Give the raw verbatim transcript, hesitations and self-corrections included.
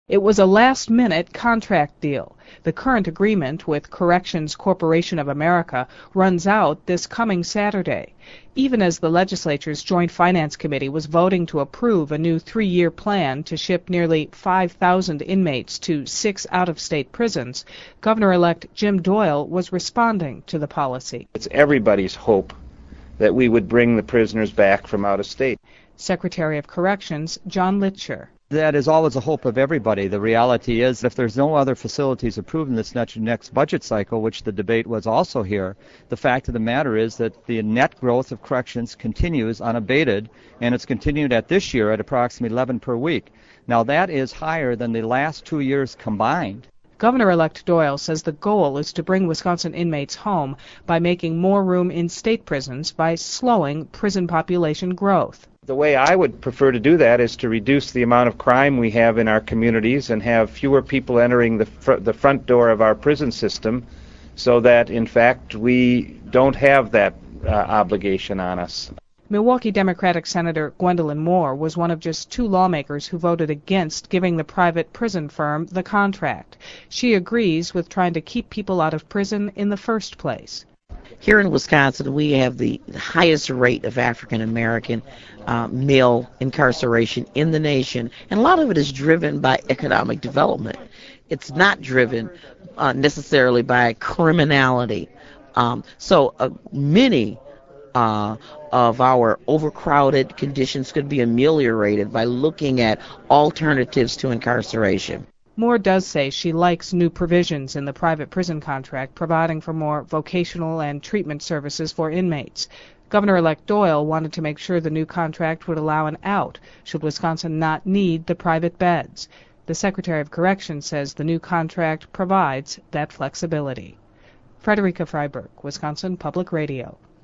It was a last-minute contract deal. The current agreement with Corrections Corporation of America runs out this coming Saturday, even as the legislature's Joint Finance Committee was voting to approve a new three-year plan to ship nearly five thousand inmates to six out-of-state prisons. Governor-elect Jim Doyle was responding to the policy. It's everybody's hope that we would bring the prisoners back from out of state. Secretary of Corrections John Litcher. That is always a hope of everybody. The reality is, if there's no other facilities approved in this next budget cycle, which the debate was also here, the fact of the matter is that the net growth of corrections continues unabated, and it's continued at this year at approximately eleven per week. Now that is higher than the last two years combined. Governor-elect Doyle says the goal is to bring Wisconsin inmates home by making more room in state prisons by slowing prison population growth. The way I would prefer to do that is to reduce the amount of crime we have in our communities and have fewer people entering the, fr the front door of our prison system, so that, in fact, we don't have that uh, obligation on us. Milwaukee Democratic Senator Gwendolyn Moore was one of just two lawmakers who voted against giving the private prison firm the contract. She agrees with trying to keep people out of prison in the first place. Here in Wisconsin, we have the highest rate of African American uh, male incarceration in the nation, and a lot of it is driven by economic development. It's not driven uh, necessarily by criminality. Um, so uh, many uh, of our overcrowded conditions could be ameliorated by looking at alternatives to incarceration. Moore does say she likes new provisions in the private prison contract providing for more vocational and treatment services for inmates. Governor-elect Doyle wanted to make sure the new contract would allow an out should Wisconsin not need the private beds. The Secretary of Corrections says the new contract provides that flexibility. Frederica Freiberg, Wisconsin Public Radio.